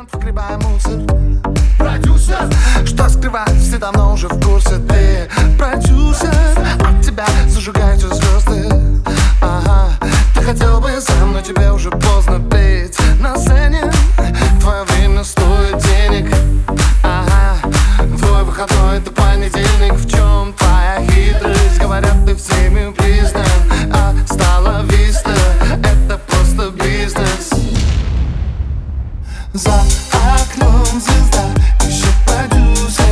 клиент, вгребая мусор. Продюсер, что скрывать, все давно уже в курсе. Ты продюсер, от тебя зажигаются звезды. Ага, ты хотел бы сам, но тебе уже поздно быть на сцене. Твое время стоит денег. Ага, твой выходной — это понедельник. В чем твоя хитрость? Говорят, ты всеми признан, а стала виста — это просто бизнес. За окном звезда, еще продюсер.